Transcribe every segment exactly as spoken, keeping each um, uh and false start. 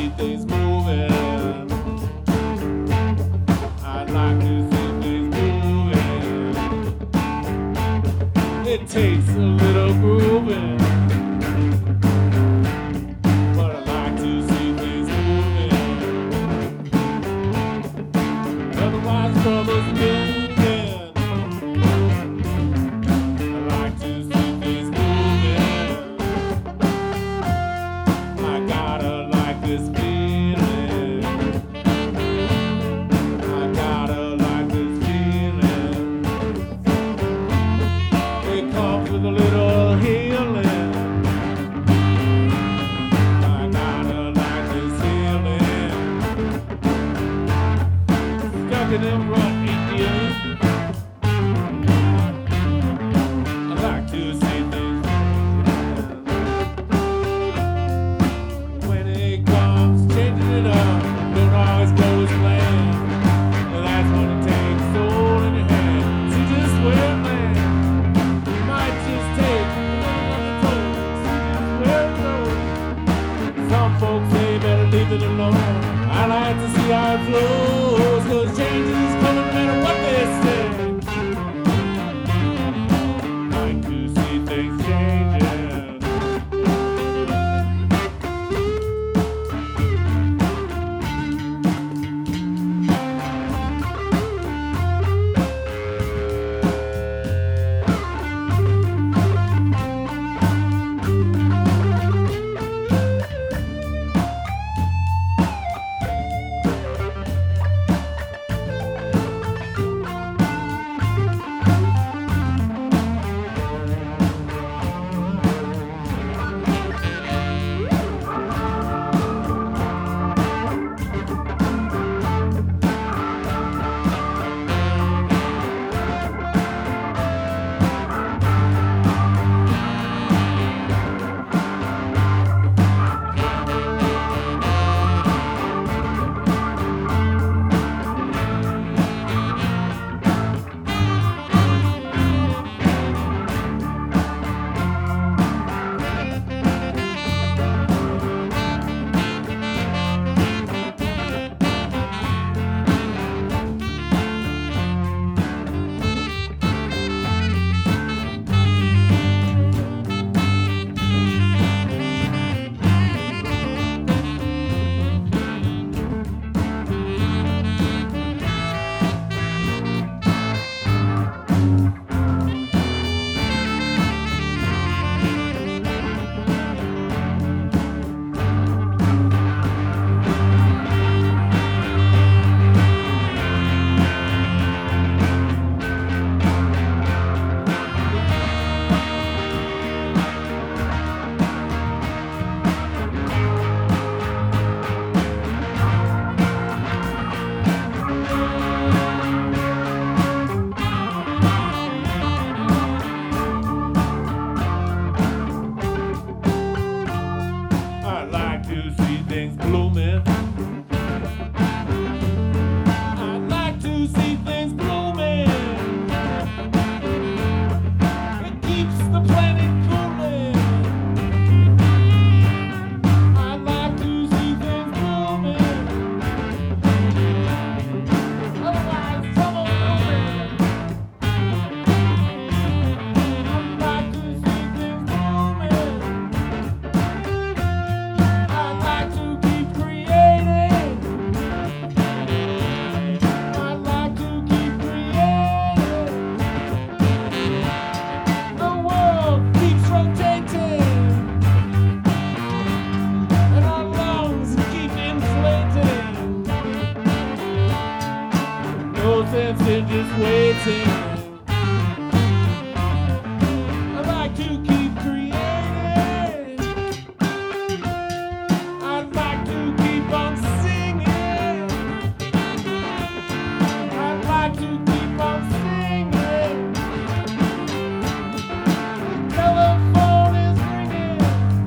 see things moving. I'd like to see things moving. It takes a little grooving, but I like to see things moving. Otherwise, troubles moving. I like to see things moving. I gotta like this feeling. I gotta like this feeling. It comes with a little healing. I gotta like this healing. Stuck in them rut Indians. I like to see things when it comes, changing it up. Don't always go as planned. And that's when it takes soul in your hand. See just where it lands. You might just take another toll. See just where it goes. Some folks say better leave it alone. I like to see how it flows, 'cause change is coming no matter what they say. Like to see things changing. I like to see things blooming. I like to see things blooming. It keeps the planet cooling. I like to see things blooming. Otherwise, trouble brewing. I like to see things blooming. I like to keep creating. I like to keep creating. The world keeps rotating, and our lungs keep inflating. No sense in just waiting. I like to keep creating. I'd like to keep on singing. I'd like to keep on singing. Telephone is ringing.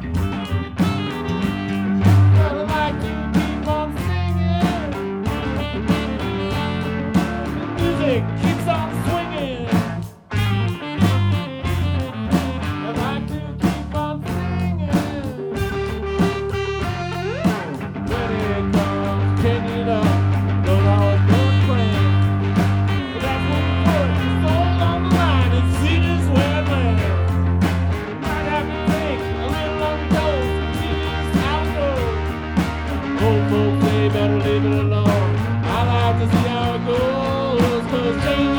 I'd like to keep on singing. The music keeps on swinging. old folks say better leave it alone. I like to see how it goes, 'cause change